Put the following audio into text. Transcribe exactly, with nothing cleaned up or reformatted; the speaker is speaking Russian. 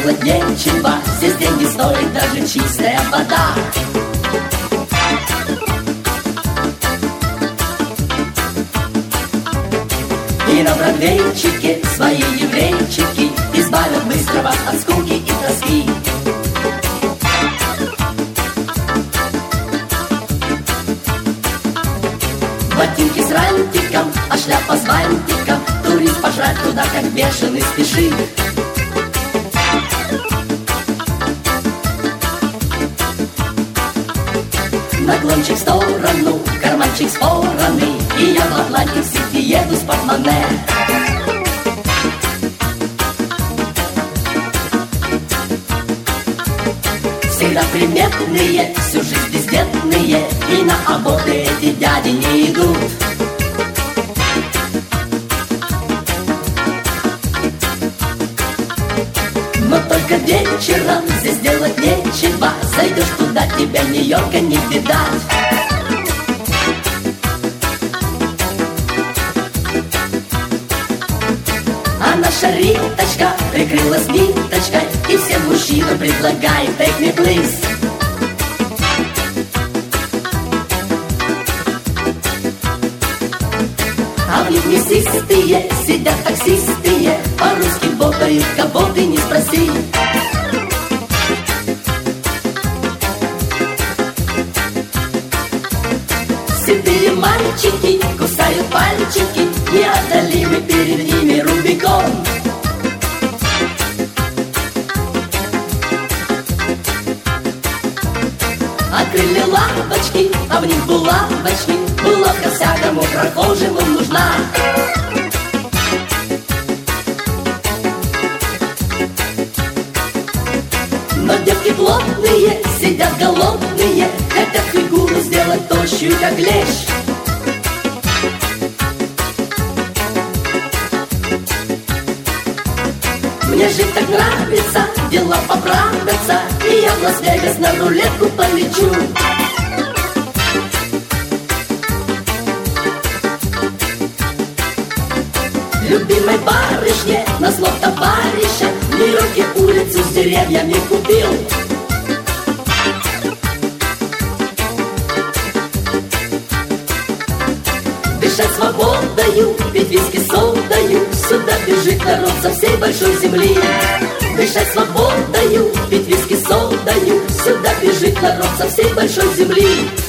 сделать нечего. Здесь деньги стоит даже чистая вода. И на Бродвейчике свои еврейчики избавят быстрого от скуки и тоски. Ботинки с рантиком, а шляпа с бантиком. Турист пожрать туда, как бешеный, спешит. Наклончик в сторону, карманчик с стороны, и я в Атлантик Сити еду с портмоне. Всегда приметные, всю жизнь бездетные, и на аборты эти дяди не идут. Но только вечером здесь делать нечего. Зайдешь туда, тебя Нью-Йорка не видать. А наша Риточка прикрылась ниточкой, и всем мужчинам предлагает take me please. А в них мясистые сидят таксистые, по-русски ботают, кого ты не спроси. Седые мальчики кусают пальчики, неодолимый перед ними Рубикон. Открыли лавочки, а в них булавочки. Булавка всякому прохожему нужна. Но девки плотные, сидят голодные, хотят фигуру сделать тощую, как лещ. Мне жить так нравится, дела поправятся, и я в Лас-Вегас на рулетку полечу. Любимой барышне на слов товарища в Нью-Йорке улицу с деревьями купил. Дышать свободою, пить виски содою, сюда бежит народ со всей большой земли. Дышать свободою, пить виски содою, сюда бежит народ со всей большой земли.